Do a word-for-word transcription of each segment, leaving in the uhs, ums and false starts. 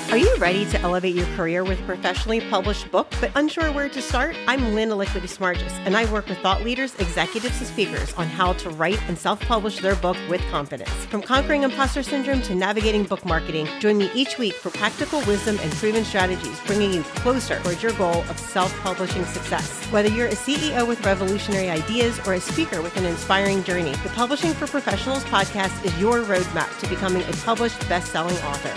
Are you ready to elevate your career with a professionally published book, but unsure where to start? I'm Lynn Aliquity Smargis, and I work with thought leaders, executives, and speakers on how to write and self-publish their book with confidence. From conquering imposter syndrome to navigating book marketing, join me each week for practical wisdom and proven strategies, bringing you closer towards your goal of self-publishing success. Whether you're a C E O with revolutionary ideas or a speaker with an inspiring journey, the Publishing for Professionals podcast is your roadmap to becoming a published best-selling author.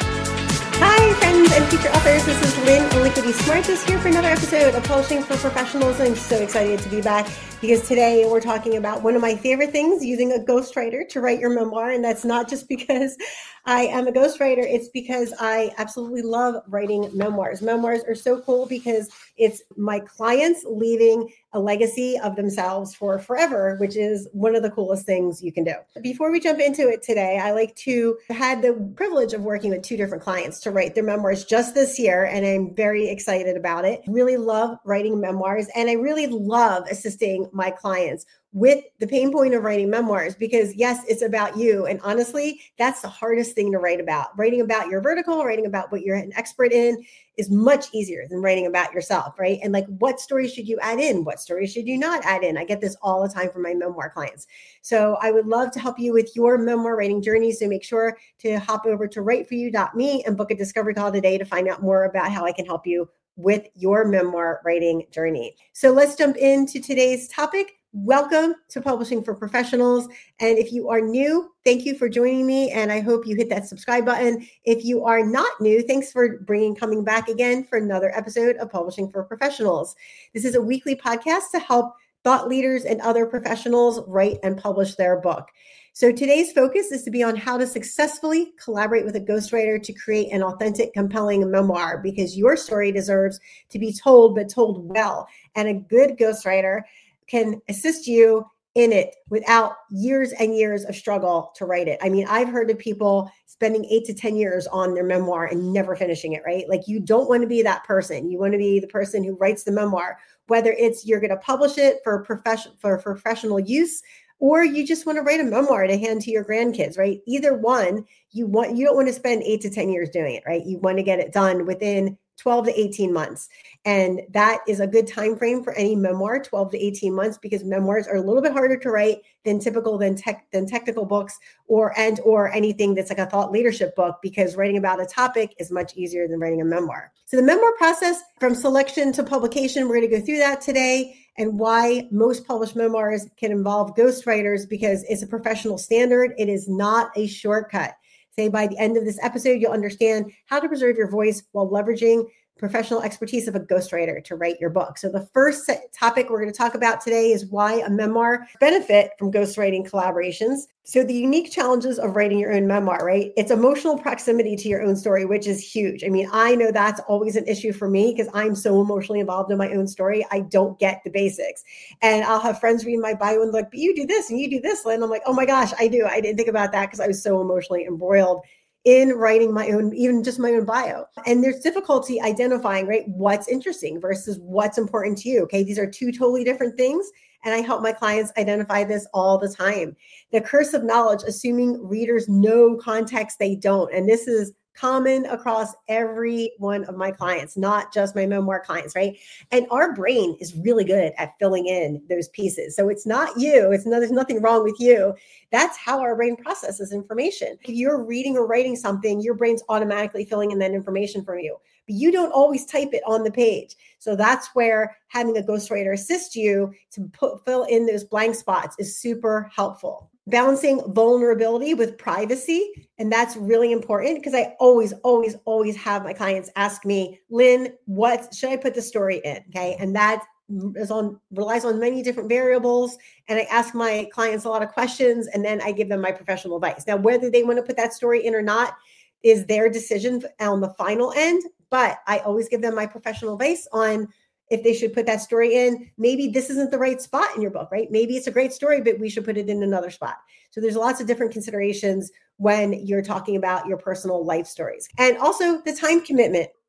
Hi, friends and future authors. This is Lynn Aliquity Smargis here for another episode of Publishing for Professionals. I'm so excited to be back because today we're talking about one of my favorite things, using a ghostwriter to write your memoir. And that's not just because I am a ghostwriter. It's because I absolutely love writing memoirs. Memoirs are so cool because it's my clients leaving a legacy of themselves for forever, which is one of the coolest things you can do. Before we jump into it today, I like to had the privilege of working with two different clients to write their memoirs just this year, and I'm very excited about it. Really love writing memoirs, and I really love assisting my clients with the pain point of writing memoirs because, yes, it's about you. And honestly, that's the hardest thing to write about. Writing about your vertical, writing about what you're an expert in is much easier than writing about yourself, right? And like, what stories should you add in? What stories should you not add in? I get this all the time from my memoir clients. So I would love to help you with your memoir writing journey. So make sure to hop over to write for you dot me and book a discovery call today to find out more about how I can help you with your memoir writing journey. So let's jump into today's topic. Welcome to Publishing for Professionals. And if you are new, thank you for joining me. And I hope you hit that subscribe button. If you are not new, thanks for bringing coming back again for another episode of Publishing for Professionals. This is a weekly podcast to help thought leaders and other professionals write and publish their book. So today's focus is to be on how to successfully collaborate with a ghostwriter to create an authentic, compelling memoir, because your story deserves to be told, but told well. And a good ghostwriter can assist you in it without years and years of struggle to write it. I mean, I've heard of people spending eight to ten years on their memoir and never finishing it, right? Like, you don't want to be that person. You want to be the person who writes the memoir, whether it's you're going to publish it for profession for professional use, or you just want to write a memoir to hand to your grandkids, right? Either one, you want, you don't want to spend eight to ten years doing it, right? You want to get it done within twelve to eighteen months. And that is a good time frame for any memoir, twelve to eighteen months, because memoirs are a little bit harder to write than typical than tech than technical books or and or anything that's like a thought leadership book, because writing about a topic is much easier than writing a memoir. So the memoir process from selection to publication, we're going to go through that today, and why most published memoirs can involve ghostwriters, because it's a professional standard. It is not a shortcut. Say by the end of this episode, you'll understand how to preserve your voice while leveraging professional expertise of a ghostwriter to write your book. So the first topic we're going to talk about today is why a memoir benefit from ghostwriting collaborations. So the unique challenges of writing your own memoir, right? It's emotional proximity to your own story, which is huge. I mean, I know that's always an issue for me because I'm so emotionally involved in my own story. I don't get the basics. And I'll have friends read my bio and look, but you do this and you do this, Lynn. I'm like, oh my gosh, I do. I didn't think about that because I was so emotionally embroiled in writing my own, even just my own bio. And there's difficulty identifying, right, what's interesting versus what's important to you. Okay, these are two totally different things. And I help my clients identify this all the time. The curse of knowledge, assuming readers know context they don't. And this is common across every one of my clients, not just my memoir clients, right? And our brain is really good at filling in those pieces. So it's not you, it's not, there's nothing wrong with you. That's how our brain processes information. If you're reading or writing something, your brain's automatically filling in that information for you, but you don't always type it on the page. So that's where having a ghostwriter assist you to put, fill in those blank spots is super helpful. Balancing vulnerability with privacy. And that's really important because I always, always, always have my clients ask me, Lynn, what should I put the story in? Okay. And that is on, relies on many different variables. And I ask my clients a lot of questions and then I give them my professional advice. Now, whether they want to put that story in or not is their decision on the final end. But I always give them my professional advice on if they should put that story in. Maybe this isn't the right spot in your book, right? Maybe it's a great story, but we should put it in another spot. So there's lots of different considerations when you're talking about your personal life stories. And also the time commitment.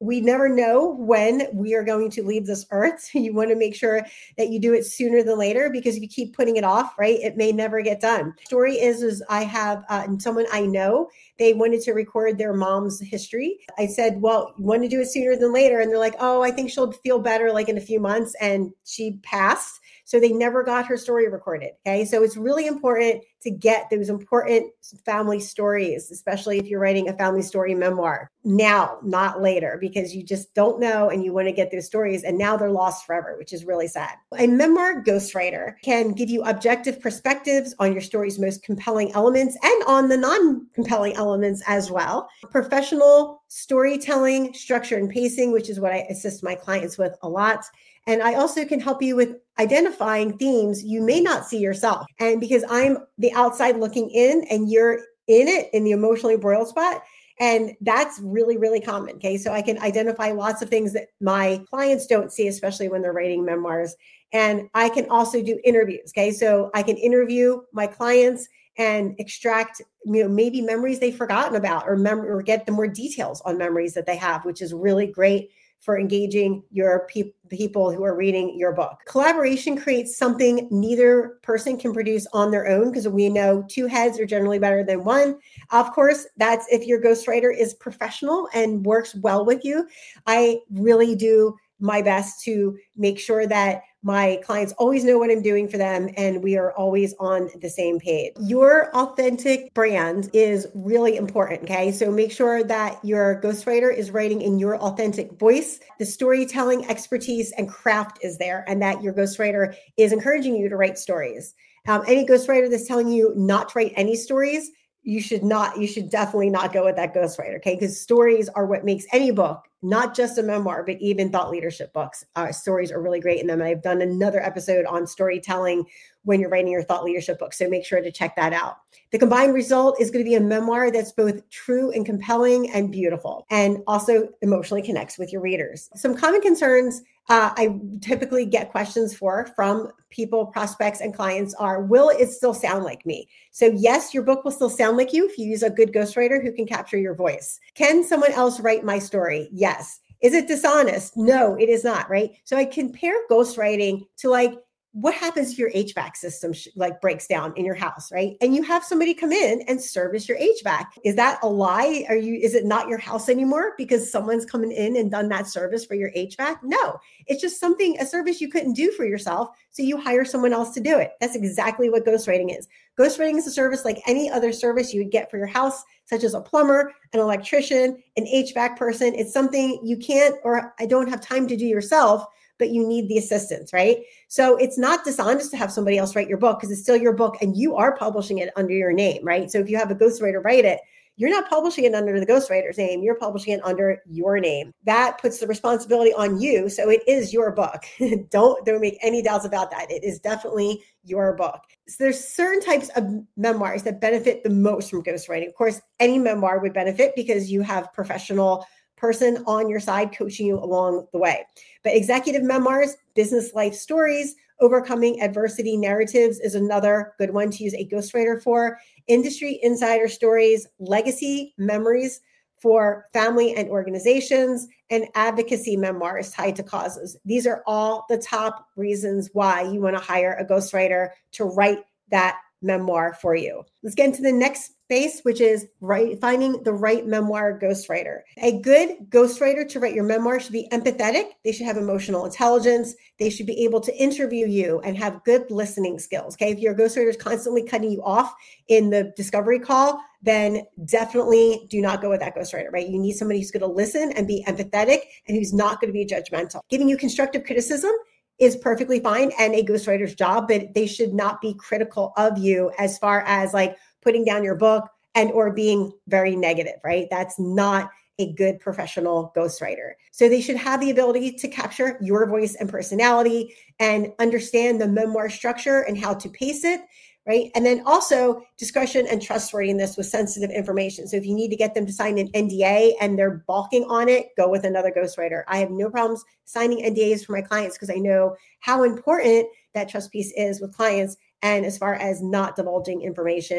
we never know when we are going to leave this earth. You want to make sure that you do it sooner than later, because if you keep putting it off, right, it may never get done. Story is, is I have uh, someone I know, they wanted to record their mom's history. I said, well, you want to do it sooner than later? And they're like, oh, I think she'll feel better like in a few months. And she passed. So they never got her story recorded. Okay. So it's really important to get those important family stories, especially if you're writing a family story memoir now, not later, because you just don't know and you want to get those stories. And now they're lost forever, which is really sad. A memoir ghostwriter can give you objective perspectives on your story's most compelling elements and on the non-compelling elements as well. Professional storytelling, structure and pacing, which is what I assist my clients with a lot. And I also can help you with identifying themes you may not see yourself. And because I'm the outside looking in and you're in it in the emotionally embroiled spot, and that's really, really common. Okay. So I can identify lots of things that my clients don't see, especially when they're writing memoirs. And I can also do interviews. Okay. So I can interview my clients and extract, you know, maybe memories they've forgotten about, or mem- or get the more details on memories that they have, which is really great for engaging your pe- people who are reading your book. Collaboration creates something neither person can produce on their own, because we know two heads are generally better than one. Of course, that's if your ghostwriter is professional and works well with you. I really do my best to make sure that my clients always know what I'm doing for them and we are always on the same page. Your authentic brand is really important, okay? So make sure that your ghostwriter is writing in your authentic voice. The storytelling expertise and craft is there, and that your ghostwriter is encouraging you to write stories. Um, any ghostwriter that's telling you not to write any stories, you should not, you should definitely not go with that ghostwriter, okay? Because stories are what makes any book, not just a memoir, but even thought leadership books. Uh, stories are really great in them. I've done another episode on storytelling when you're writing your thought leadership book, so make sure to check that out. The combined result is going to be a memoir that's both true and compelling and beautiful, and also emotionally connects with your readers. Some common concerns uh, I typically get questions for from people, prospects, and clients are, will it still sound like me? So yes, your book will still sound like you if you use a good ghostwriter who can capture your voice. Can someone else write my story? Yes. Is it dishonest? No, it is not, right? So I compare ghostwriting to, like, what happens if your H V A C system sh- like breaks down in your house, right? And you have somebody come in and service your H V A C. Is that a lie? Are you, is it not your house anymore because someone's coming in and done that service for your H V A C? No, it's just something, a service you couldn't do for yourself. So you hire someone else to do it. That's exactly what ghostwriting is. Ghostwriting is a service like any other service you would get for your house, such as a plumber, an electrician, an H V A C person. It's something you can't, or I don't have time to do yourself, but you need the assistance, right? So it's not dishonest to have somebody else write your book, because it's still your book and you are publishing it under your name, right? So if you have a ghostwriter write it, you're not publishing it under the ghostwriter's name, you're publishing it under your name. That puts the responsibility on you. So it is your book. don't, don't make any doubts about that. It is definitely your book. So there's certain types of memoirs that benefit the most from ghostwriting. Of course, any memoir would benefit because you have professional person on your side coaching you along the way. But executive memoirs, business life stories, overcoming adversity narratives is another good one to use a ghostwriter for. Industry insider stories, legacy memories for family and organizations, and advocacy memoirs tied to causes. These are all the top reasons why you want to hire a ghostwriter to write that memoir for you. Let's get into the next space, which is right, finding the right memoir ghostwriter. A good ghostwriter to write your memoir should be empathetic. They should have emotional intelligence. They should be able to interview you and have good listening skills. Okay. If your ghostwriter is constantly cutting you off in the discovery call, then definitely do not go with that ghostwriter, right? You need somebody who's going to listen and be empathetic and who's not going to be judgmental. Giving you constructive criticism is perfectly fine and a ghostwriter's job, but they should not be critical of you as far as like putting down your book and or being very negative, right? That's not a good professional ghostwriter. So they should have the ability to capture your voice and personality and understand the memoir structure and how to pace it, right? And then also discretion and trustworthiness with sensitive information. So if you need to get them to sign an N D A and they're balking on it, go with another ghostwriter. I have no problems signing N D As for my clients because I know how important that trust piece is with clients, and as far as not divulging information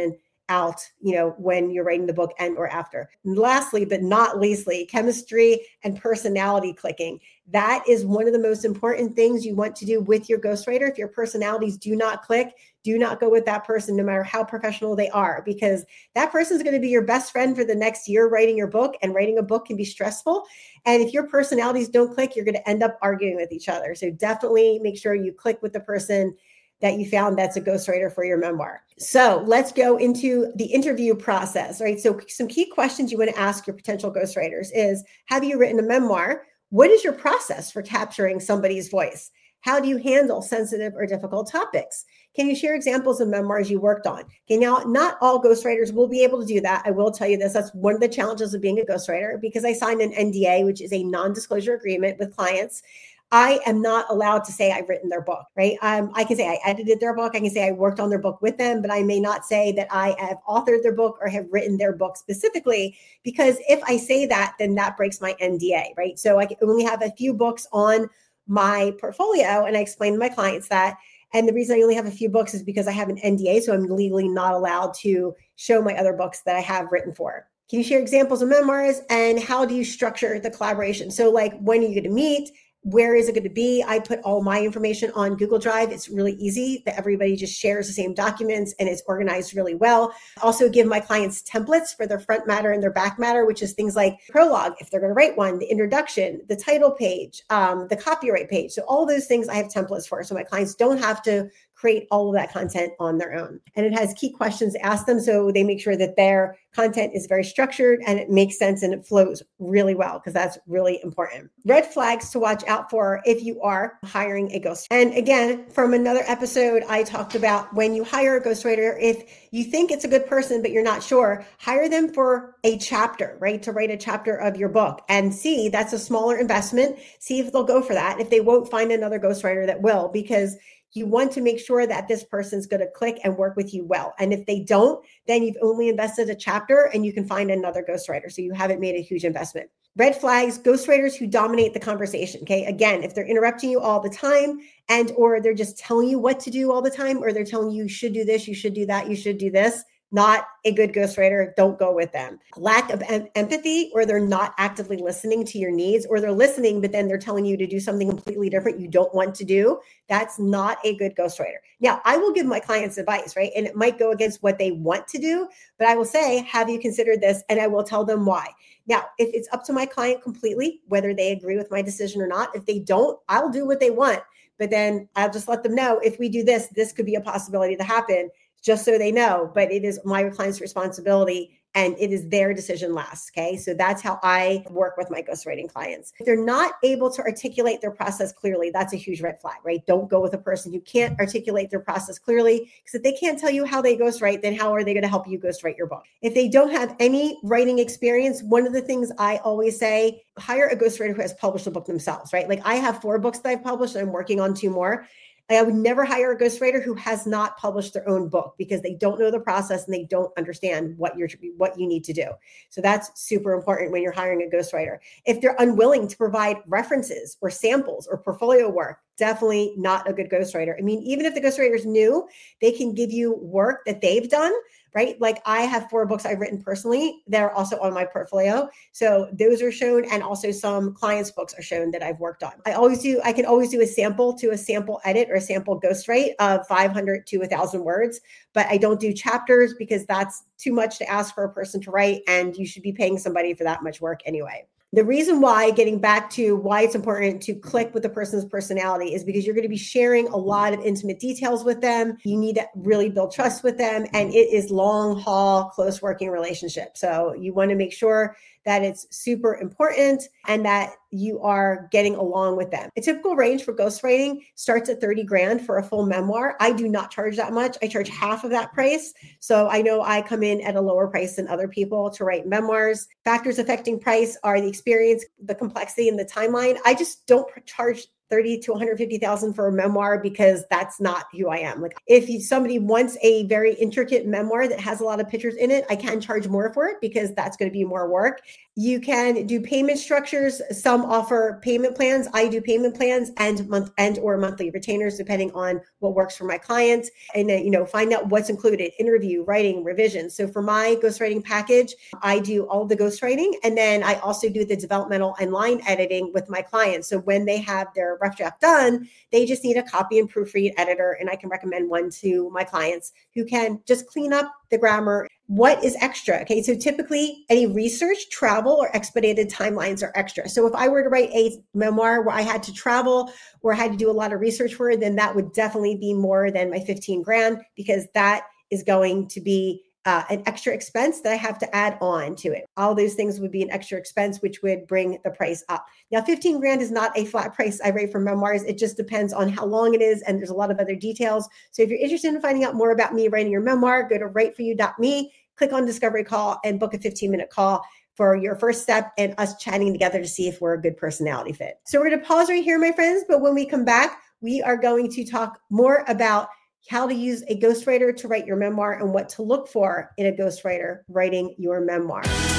out, you know, when you're writing the book and or after. And lastly, but not leastly, chemistry and personality clicking. That is one of the most important things you want to do with your ghostwriter. If your personalities do not click, do not go with that person, no matter how professional they are, because that person is going to be your best friend for the next year writing your book, and writing a book can be stressful. And if your personalities don't click, you're going to end up arguing with each other. So definitely make sure you click with the person that you found that's a ghostwriter for your memoir. So let's go into the interview process, right? So some key questions you want to ask your potential ghostwriters is, have you written a memoir? What is your process for capturing somebody's voice? How do you handle sensitive or difficult topics? Can you share examples of memoirs you worked on? Okay, now, not all ghostwriters will be able to do that. I will tell you this. That's one of the challenges of being a ghostwriter, because I signed an N D A, which is a non-disclosure agreement with clients. I am not allowed to say I've written their book, right? Um, I can say I edited their book. I can say I worked on their book with them, but I may not say that I have authored their book or have written their book specifically, because if I say that, then that breaks my N D A, right? So I only have a few books on my portfolio, and I explain to my clients that. And the reason I only have a few books is because I have an N D A, so I'm legally not allowed to show my other books that I have written for. Can you share examples of memoirs, and how do you structure the collaboration? So like, when are you going to meet? Where is it going to be? I put all my information on Google Drive. It's really easy that everybody just shares the same documents, and it's organized really well. Also give my clients templates for their front matter and their back matter, which is things like prologue, if they're going to write one, the introduction, the title page, um, the copyright page. So all those things I have templates for, so my clients don't have to create all of that content on their own. And it has key questions to ask them, so they make sure that their content is very structured and it makes sense and it flows really well, because that's really important. Red flags to watch out for if you are hiring a ghostwriter. And again, from another episode, I talked about when you hire a ghostwriter, if you think it's a good person, but you're not sure, hire them for a chapter, right? To write a chapter of your book, and see, that's a smaller investment. See if they'll go for that. If they won't, find another ghostwriter that will, because you want to make sure that this person's going to click and work with you well. And if they don't, then you've only invested a chapter and you can find another ghostwriter. So you haven't made a huge investment. Red flags, ghostwriters who dominate the conversation. Okay. Again, if they're interrupting you all the time, and or they're just telling you what to do all the time, or they're telling you you should do this, you should do that, you should do this, not a good ghostwriter. Don't go with them. Lack of em- empathy, or they're not actively listening to your needs, or they're listening, but then they're telling you to do something completely different you don't want to do. That's not a good ghostwriter. Now, I will give my clients advice, right? And it might go against what they want to do, but I will say, have you considered this? And I will tell them why. Now, if it's up to my client completely, whether they agree with my decision or not, if they don't, I'll do what they want. But then I'll just let them know, if we do this, this could be a possibility to happen, just so they know. But it is my client's responsibility, and it is their decision last. Okay. So that's how I work with my ghostwriting clients. If they're not able to articulate their process clearly, that's a huge red flag, right? Don't go with a person who can't articulate their process clearly, because if they can't tell you how they ghostwrite, then how are they going to help you ghostwrite your book? If they don't have any writing experience, one of the things I always say, hire a ghostwriter who has published a book themselves, right? Like, I have four books that I've published, and I'm working on two more. I would never hire a ghostwriter who has not published their own book, because they don't know the process and they don't understand what you're what you need to do. So that's super important when you're hiring a ghostwriter. If they're unwilling to provide references or samples or portfolio work, definitely not a good ghostwriter. I mean, even if the ghostwriter is new, they can give you work that they've done, right? Like, I have four books I've written personally that are also on my portfolio. So those are shown, and also some clients' books are shown that I've worked on. I always do, I can always do a sample to a sample edit or a sample ghostwrite of five hundred to one thousand words, but I don't do chapters, because that's too much to ask for a person to write, and you should be paying somebody for that much work anyway. The reason why, getting back to why it's important to click with the person's personality, is because you're going to be sharing a lot of intimate details with them. You need to really build trust with them, and it is long haul, close working relationship. So you want to make sure that it's super important and that you are getting along with them. A typical range for ghostwriting starts at thirty grand for a full memoir. I do not charge that much. I charge half of that price. So I know I come in at a lower price than other people to write memoirs. Factors affecting price are the experience, the complexity, and the timeline. I just don't charge thirty to one hundred fifty thousand for a memoir, because that's not who I am. Like, if you, somebody wants a very intricate memoir that has a lot of pictures in it, I can charge more for it, because that's going to be more work. You can do payment structures. Some offer payment plans. I do payment plans and month and or monthly retainers, depending on what works for my clients. And then, you know, find out what's included: interview, writing, revision. So for my ghostwriting package, I do all the ghostwriting, and then I also do the developmental and line editing with my clients. So when they have their rough draft done, they just need a copy and proofread editor, and I can recommend one to my clients who can just clean up the grammar. What is extra? Okay, so typically any research, travel, or expedited timelines are extra. So if I were to write a memoir where I had to travel or I had to do a lot of research for it, then that would definitely be more than my fifteen grand, because that is going to be uh, an extra expense that I have to add on to it. All those things would be an extra expense, which would bring the price up. Now, fifteen grand is not a flat price I rate for memoirs. It just depends on how long it is, and there's a lot of other details. So if you're interested in finding out more about me writing your memoir, go to write for you dot me, click on Discovery Call, and book a fifteen minute call for your first step and us chatting together to see if we're a good personality fit. So we're going to pause right here, my friends. But when we come back, we are going to talk more about how to use a ghostwriter to write your memoir and what to look for in a ghostwriter writing your memoir.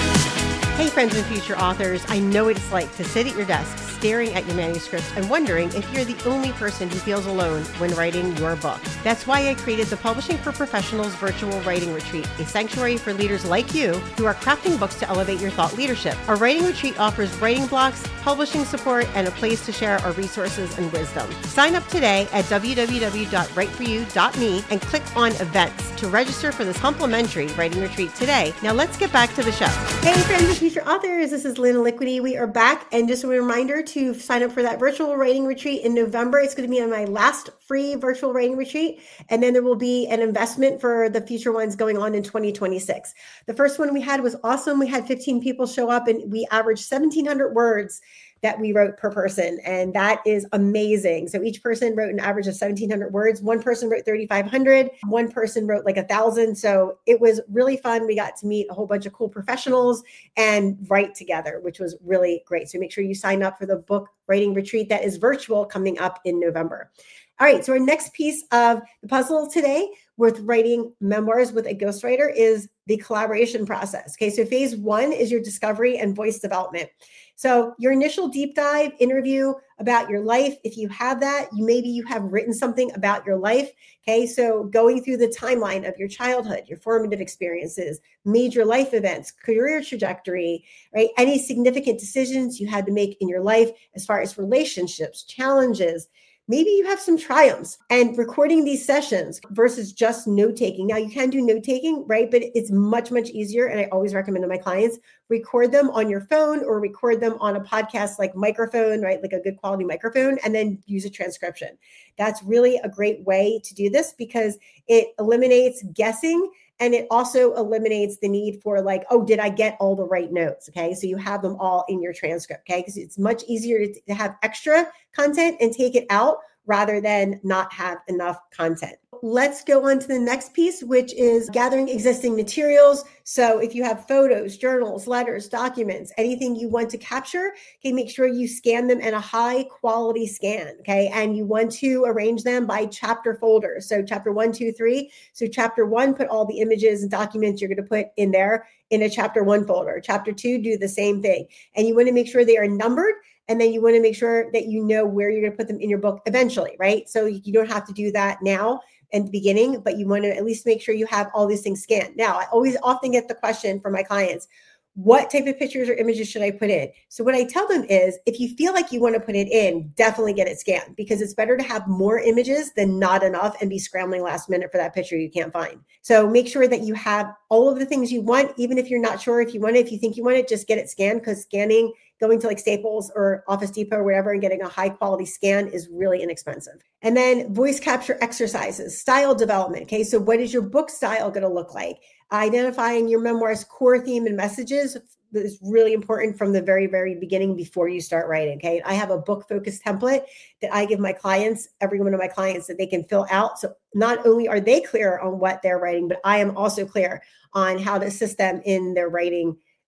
Hey, friends and future authors, I know what it's like to sit at your desk staring at your manuscripts and wondering if you're the only person who feels alone when writing your book. That's why I created the Publishing for Professionals Virtual Writing Retreat, a sanctuary for leaders like you who are crafting books to elevate your thought leadership. Our writing retreat offers writing blocks, publishing support, and a place to share our resources and wisdom. Sign up today at w w w dot write for you dot me and click on events to register for this complimentary writing retreat today. Now let's get back to the show. Hey, friends and future authors, this is Lynn Liquidy. We are back, and just a reminder to sign up for that virtual writing retreat in November. It's going to be on my last free virtual writing retreat, and then there will be an investment for the future ones going on in twenty twenty-six. The first one we had was awesome. We had fifteen people show up, and we averaged seventeen hundred words that we wrote per person. And that is amazing. So each person wrote an average of seventeen hundred words. One person wrote thirty-five hundred. One person wrote like a thousand. So it was really fun. We got to meet a whole bunch of cool professionals and write together, which was really great. So make sure you sign up for the book writing retreat that is virtual coming up in November. All right. So our next piece of the puzzle today with writing memoirs with a ghostwriter is the collaboration process. Okay. So phase one is your discovery and voice development. So your initial deep dive interview about your life, if you have that, you maybe you have written something about your life. Okay. So going through the timeline of your childhood, your formative experiences, major life events, career trajectory, right? Any significant decisions you had to make in your life as far as relationships, challenges. Maybe you have some triumphs, and recording these sessions versus just note-taking. Now you can do note-taking, right? But it's much, much easier. And I always recommend to my clients, record them on your phone or record them on a podcast like microphone, right? Like a good quality microphone, and then use a transcription. That's really a great way to do this because it eliminates guessing. And it also eliminates the need for like, oh, did I get all the right notes? Okay. So you have them all in your transcript. Okay. Because it's much easier to, to have extra content and take it out rather than not have enough content. Let's go on to the next piece, which is gathering existing materials. So if you have photos, journals, letters, documents, anything you want to capture, okay, make sure you scan them in a high quality scan, okay? And you want to arrange them by chapter folder. So chapter one, two, three. So chapter one, put all the images and documents you're going to put in there in a chapter one folder. Chapter two, do the same thing. And you want to make sure they are numbered. And then you want to make sure that you know where you're going to put them in your book eventually, right? So you don't have to do that now in the beginning, but you want to at least make sure you have all these things scanned. Now, I always often get the question from my clients, what type of pictures or images should I put in? So what I tell them is, if you feel like you want to put it in, definitely get it scanned, because it's better to have more images than not enough and be scrambling last minute for that picture you can't find. So make sure that you have all of the things you want, even if you're not sure if you want it. If you think you want it, just get it scanned, because scanning, going to like Staples or Office Depot or whatever and getting a high quality scan is really inexpensive. And then voice capture exercises, style development. Okay, so what is your book style going to look like? Identifying your memoir's core theme and messages is really important from the very, very beginning before you start writing. Okay, I have a book focused template that I give my clients, every one of my clients, that they can fill out. So not only are they clear on what they're writing, but I am also clear on how to assist them in their writing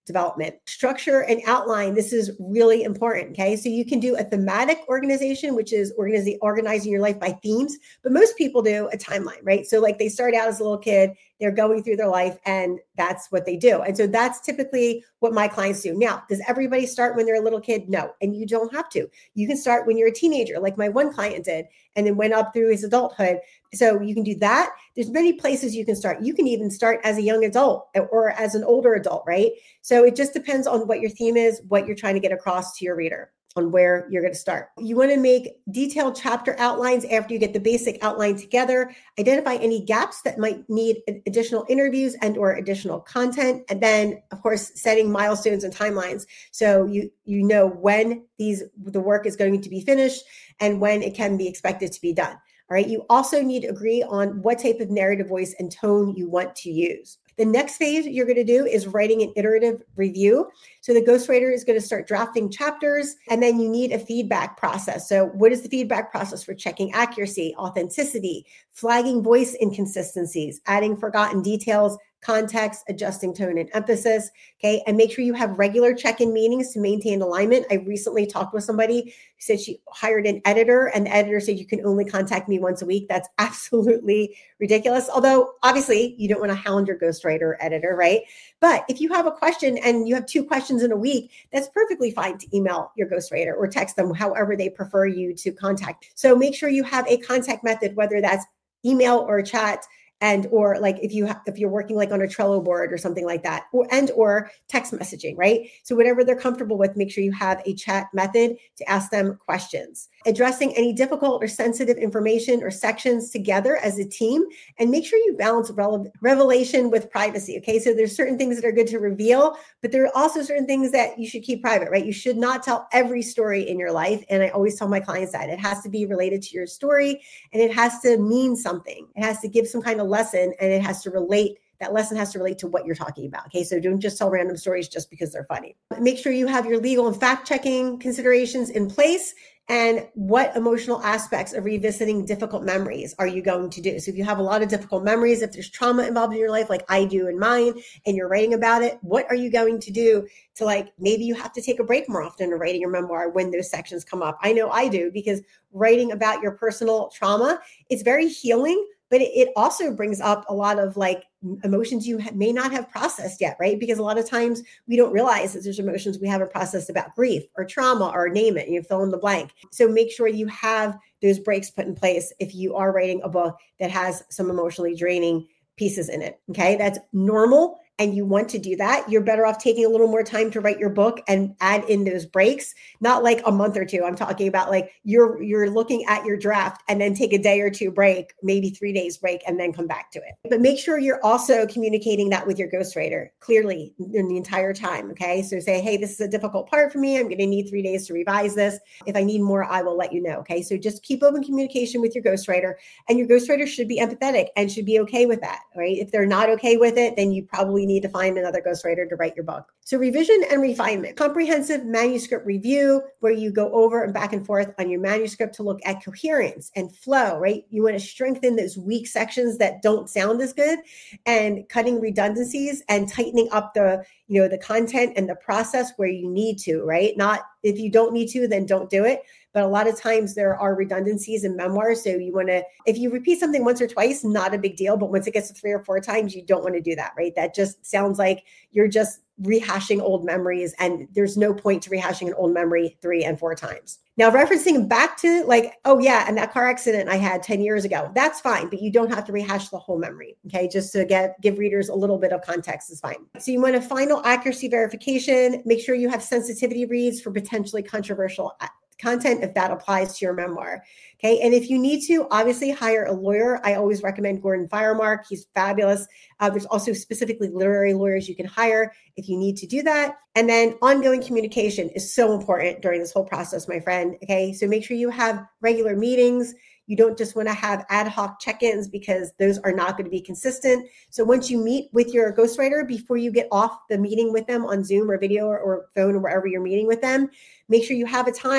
development. Structure and outline. This is really important. Okay. So you can do a thematic organization, which is organizing, organizing your life by themes, but most people do a timeline, right? So like they start out as a little kid, they're going through their life and that's what they do. And so that's typically what my clients do. Now, does everybody start when they're a little kid? No. And you don't have to. You can start when you're a teenager, like my one client did, and then went up through his adulthood. So you can do that. There's many places you can start. You can even start as a young adult or as an older adult, right? So it just depends on what your theme is, what you're trying to get across to your reader, on where you're going to start. You want to make detailed chapter outlines after you get the basic outline together. Identify any gaps that might need additional interviews and or additional content. And then, of course, setting milestones and timelines. So you, you know when these the work is going to be finished and when it can be expected to be done. All right. You also need to agree on what type of narrative voice and tone you want to use. The next phase you're going to do is writing an iterative review. So the ghostwriter is going to start drafting chapters, and then you need a feedback process. So what is the feedback process for checking accuracy, authenticity, flagging voice inconsistencies, adding forgotten details, context, adjusting tone and emphasis, okay? And make sure you have regular check-in meetings to maintain alignment. I recently talked with somebody who said she hired an editor, and the editor said, you can only contact me once a week. That's absolutely ridiculous. Although, obviously, you don't want to hound your ghostwriter or editor, right? But if you have a question and you have two questions in a week, that's perfectly fine to email your ghostwriter or text them, however they prefer you to contact. So make sure you have a contact method, whether that's email or chat, and or like if you ha- if you're working like on a Trello board or something like that, or and or text messaging, right? So whatever they're comfortable with, make sure you have a chat method to ask them questions. Addressing any difficult or sensitive information or sections together as a team, and make sure you balance rele- revelation with privacy. Okay, so there's certain things that are good to reveal, but there are also certain things that you should keep private, right? You should not tell every story in your life, and I always tell my clients that it has to be related to your story, and it has to mean something. It has to give some kind of lesson, and it has to relate. That lesson has to relate to what you're talking about. Okay. So don't just tell random stories just because they're funny. Make sure you have your legal and fact checking considerations in place. And what emotional aspects of revisiting difficult memories are you going to do? So if you have a lot of difficult memories, if there's trauma involved in your life, like I do in mine, and you're writing about it, what are you going to do to, like, maybe you have to take a break more often in writing your memoir when those sections come up? I know I do, because writing about your personal trauma, it's very healing, but it also brings up a lot of like emotions you may not have processed yet, right? Because a lot of times we don't realize that there's emotions we haven't processed about grief or trauma or name it, you fill in the blank. So make sure you have those breaks put in place if you are writing a book that has some emotionally draining pieces in it. Okay. That's normal. And you want to do that, you're better off taking a little more time to write your book and add in those breaks, not like a month or two. I'm talking about like you're you're looking at your draft and then take a day or two break, maybe three days break, and then come back to it. But make sure you're also communicating that with your ghostwriter clearly in the entire time. Okay. So say, hey, this is a difficult part for me. I'm going to need three days to revise this. If I need more, I will let you know. Okay. So just keep open communication with your ghostwriter, and your ghostwriter should be empathetic and should be okay with that. Right. If they're not okay with it, then you probably need to find another ghostwriter to write your book. So revision and refinement, comprehensive manuscript review, where you go over and back and forth on your manuscript to look at coherence and flow, right? You want to strengthen those weak sections that don't sound as good, and cutting redundancies and tightening up the, you know, the content and the process where you need to, right? Not if you don't need to, then don't do it. But a lot of times there are redundancies in memoirs. So you want to, if you repeat something once or twice, not a big deal. But once it gets to three or four times, you don't want to do that, right? That just sounds like you're just rehashing old memories. And there's no point to rehashing an old memory three and four times. Now, referencing back to like, oh yeah, and that car accident I had ten years ago, that's fine, but you don't have to rehash the whole memory. Okay. Just to get, give readers a little bit of context is fine. So you want a final accuracy verification, make sure you have sensitivity reads for potentially controversial content if that applies to your memoir. Okay. And if you need to, obviously hire a lawyer. I always recommend Gordon Firemark. He's fabulous. Uh, there's also specifically literary lawyers you can hire if you need to do that. And then ongoing communication is so important during this whole process, my friend. Okay. So make sure you have regular meetings. You don't just want to have ad hoc check-ins, because those are not going to be consistent. So once you meet with your ghostwriter, before you get off the meeting with them on Zoom or video or, or phone or wherever you're meeting with them, make sure you have a time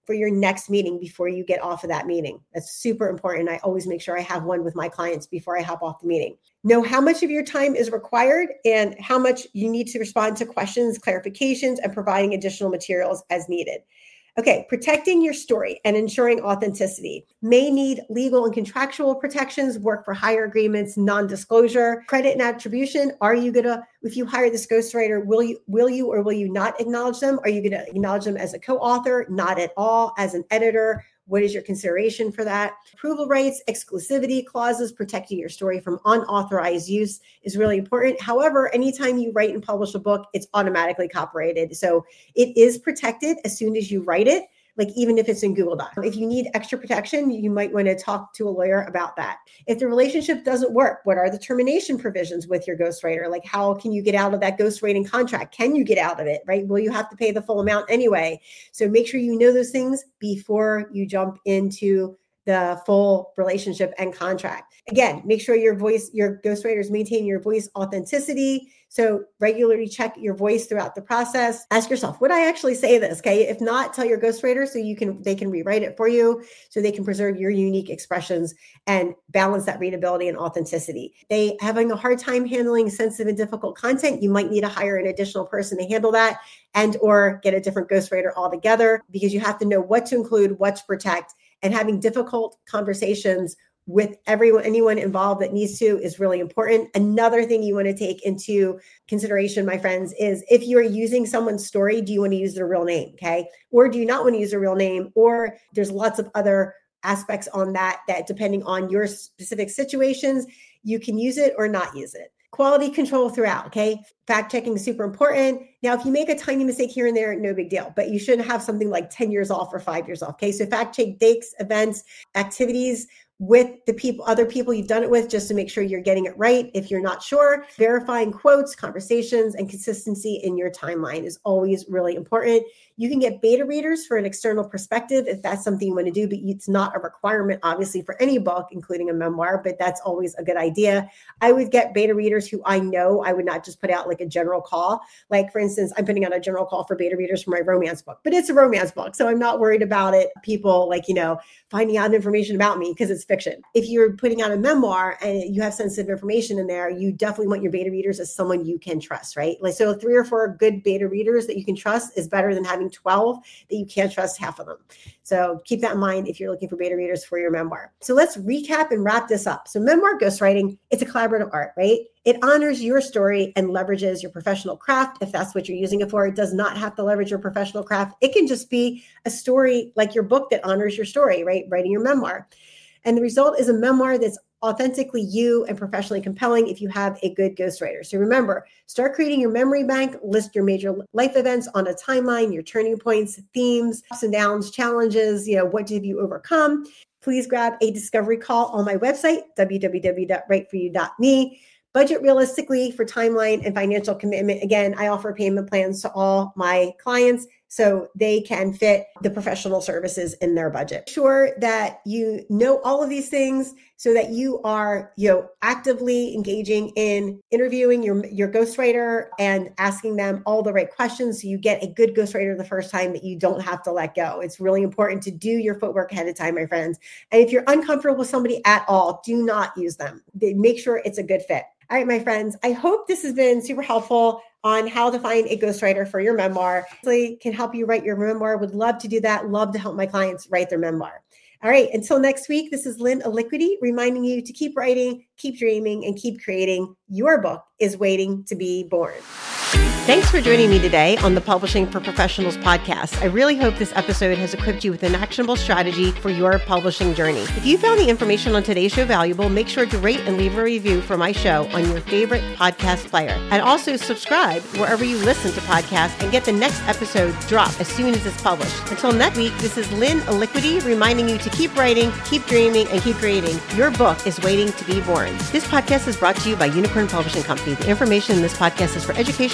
for your next meeting before you get off of that meeting. That's super important. I always make sure I have one with my clients before I hop off the meeting. Know how much of your time is required and how much you need to respond to questions, clarifications, and providing additional materials as needed. Okay, protecting your story and ensuring authenticity. May need legal and contractual protections, work for hire agreements, non-disclosure, credit and attribution. Are you gonna, if you hire this ghostwriter, will you, will you or will you not acknowledge them? Are you gonna acknowledge them as a co-author? Not at all. As an editor? What is your consideration for that? Approval rights, exclusivity clauses, protecting your story from unauthorized use is really important. However, anytime you write and publish a book, it's automatically copyrighted. So it is protected as soon as you write it, like even if it's in Google Docs. If you need extra protection, you might want to talk to a lawyer about that. If the relationship doesn't work, what are the termination provisions with your ghostwriter? Like how can you get out of that ghostwriting contract? Can you get out of it, right? Will you have to pay the full amount anyway? So make sure you know those things before you jump into the full relationship and contract. Again, make sure your voice, your ghostwriters maintain your voice authenticity. So regularly check your voice throughout the process. Ask yourself, would I actually say this? Okay. If not, tell your ghostwriter so you can, they can rewrite it for you so they can preserve your unique expressions and balance that readability and authenticity. They having a hard time handling sensitive and difficult content, you might need to hire an additional person to handle that and or get a different ghostwriter altogether because you have to know what to include, what to protect, and having difficult conversations with everyone, anyone involved that needs to is really important. Another thing you want to take into consideration, my friends, is if you're using someone's story, do you want to use their real name? Okay. Or do you not want to use their real name? Or there's lots of other aspects on that, that depending on your specific situations, you can use it or not use it. Quality control throughout, okay? Fact checking is super important. Now, if you make a tiny mistake here and there, no big deal, but you shouldn't have something like ten years off or five years off, okay? So fact check dates, events, activities with the people, other people you've done it with, just to make sure you're getting it right. If you're not sure, verifying quotes, conversations, and consistency in your timeline is always really important. You can get beta readers for an external perspective if that's something you want to do, but it's not a requirement, obviously, for any book, including a memoir, but that's always a good idea. I would get beta readers who I know. I would not just put out like a general call. Like, for instance, I'm putting out a general call for beta readers for my romance book, but it's a romance book. So I'm not worried about it. People like, you know, finding out information about me because it's fiction. If you're putting out a memoir and you have sensitive information in there, you definitely want your beta readers as someone you can trust, right? Like, so three or four good beta readers that you can trust is better than having twelve that you can't trust half of them. So keep that in mind if you're looking for beta readers for your memoir. So let's recap and wrap this up. So memoir ghostwriting, it's a collaborative art, right? It honors your story and leverages your professional craft. If that's what you're using it for, it does not have to leverage your professional craft. It can just be a story like your book that honors your story, right? Writing your memoir. And the result is a memoir that's authentically you and professionally compelling if you have a good ghostwriter. So remember, start creating your memory bank, list your major life events on a timeline, your turning points, themes, ups and downs, challenges, you know, what did you overcome? Please grab a discovery call on my website, w w w dot write for you dot me. Budget realistically for timeline and financial commitment. Again, I offer payment plans to all my clients so they can fit the professional services in their budget. Sure that you know all of these things so that you are, you know, actively engaging in interviewing your, your ghostwriter and asking them all the right questions so you get a good ghostwriter the first time that you don't have to let go. It's really important to do your footwork ahead of time, my friends. And if you're uncomfortable with somebody at all, do not use them. Make sure it's a good fit. All right, my friends, I hope this has been super helpful on how to find a ghostwriter for your memoir. Hopefully can help you write your memoir. Would love to do that. Love to help my clients write their memoir. All right, until next week, this is Lynn Aliquity reminding you to keep writing, keep dreaming, and keep creating. Your book is waiting to be born. Thanks for joining me today on the Publishing for Professionals podcast. I really hope this episode has equipped you with an actionable strategy for your publishing journey. If you found the information on today's show valuable, make sure to rate and leave a review for my show on your favorite podcast player. And also subscribe wherever you listen to podcasts and get the next episode drop as soon as it's published. Until next week, this is Lynn Aliquity reminding you to keep writing, keep dreaming, and keep creating. Your book is waiting to be born. This podcast is brought to you by Unicorn Publishing Company. The information in this podcast is for educational information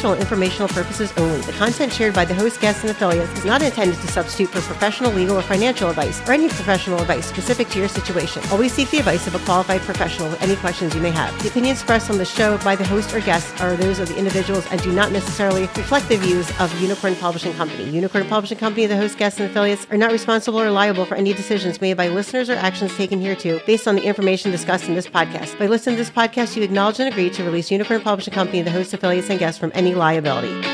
informational purposes only. The content shared by the host, guests, and affiliates is not intended to substitute for professional, legal, or financial advice, or any professional advice specific to your situation. Always seek the advice of a qualified professional with any questions you may have. The opinions expressed on the show by the host or guests are those of the individuals and do not necessarily reflect the views of Unicorn Publishing Company. Unicorn Publishing Company, the host, guests, and affiliates are not responsible or liable for any decisions made by listeners or actions taken hereto based on the information discussed in this podcast. By listening to this podcast, you acknowledge and agree to release Unicorn Publishing Company, the host, affiliates, and guests from any liability.